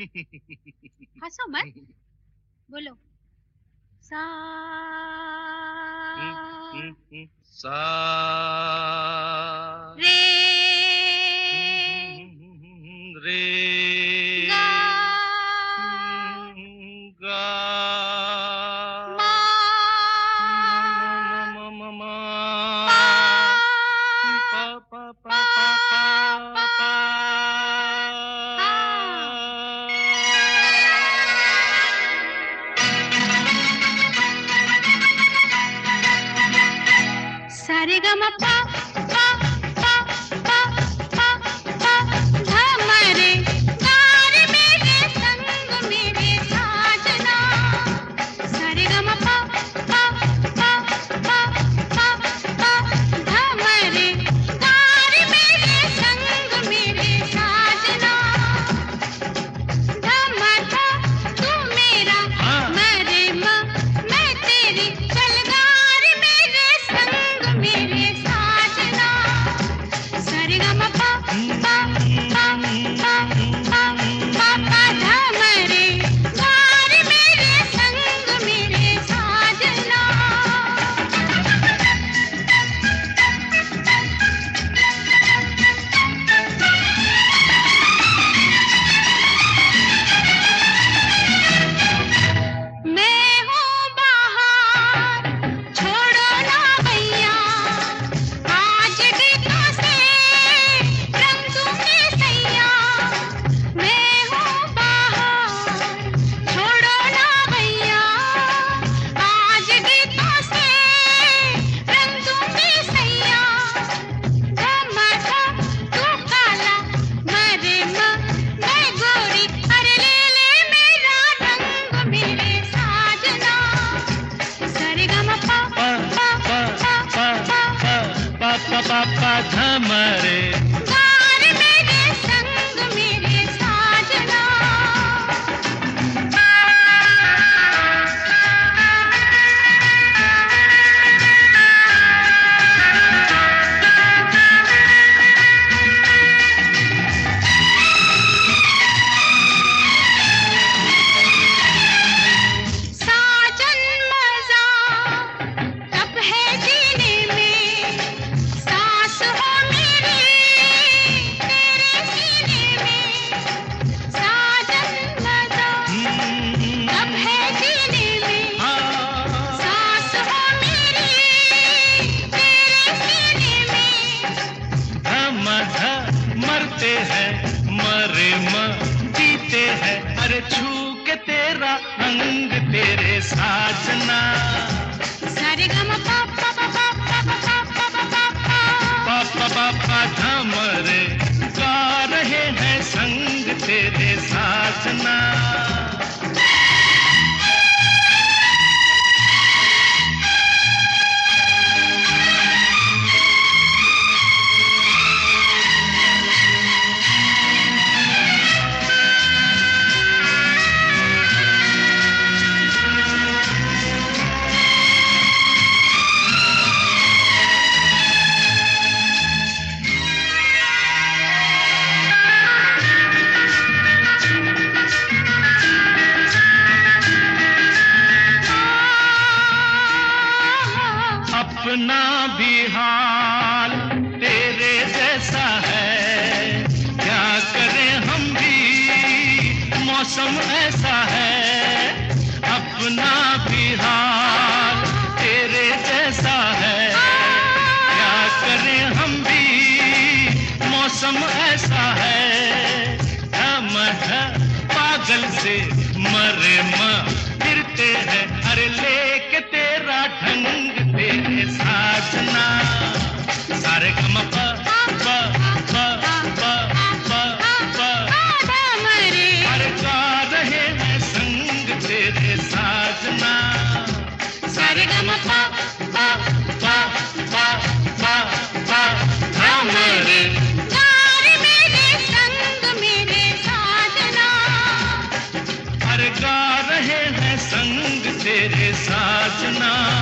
हंसो मत, बोलो। सा सा रे रे गा गा मा मा पा पा पा पा पा पा। पा सारे गा मा पा पा पा पा पा पा धा मा रे गा रे मेरे संग मेरे साजना। सारे गा मा पा पा पा पा पा पा धा मा रे गा रे मेरे संग मेरे साजना। धा मा धा तू मेरा मैं रे मा मैं तेरी चल गा रे मेरे संग मेरे साजना। सारे गा मा पा पा पा पा पा पा पा धा मा रे गा रे मेरे संग मेरे साजना। मैं हूँ बाहर छोड़ो ना भैया, आज गीतों से रंग दूंगी सैया। मैं हूँ बाहर छोड़ो ना भैया, आज गीतों से रंग दूंगी सैया। धमाका तू काला मरे मैं गोरी, अरे ले ले मेरा रंग मेरे साजना। सारे गा मा पा पा पा पा पा पा पा झमरे गा रे मेरे संग मेरे साजना। साजन मजा तब है जीने में, सांस हो मेरी तेरे सीने में। साजन मजा तब है जीने में, सांस हो मेरी तेरे सीने में। हम मरते हैं मरे जीते हैं, अरे छू के तेरा अंग तेरे साजना। सारे गा मा पा पा पा पा पा पा पा पा पा पा। पापा पापा झमरे गा रहे हैं संग तेरे साजना। अपना भी हाल तेरे जैसा है, क्या करें हम भी मौसम ऐसा है। अपना भी हाल तेरे जैसा है, क्या करें हम भी मौसम ऐसा है। हम पागल से मरे फिरते हैं, अरे लेके तेरा ढंग तेरे साजना। सारे गम पा पा पा पा पा पा धा मा रे अरे गा रहे हैं संग तेरे साजना। सारे गा मा पा पा पा पा पा पा हम रे गा रे मेरे संग मेरे साजना। अरे गा रहे हैं संग तेरे साजना।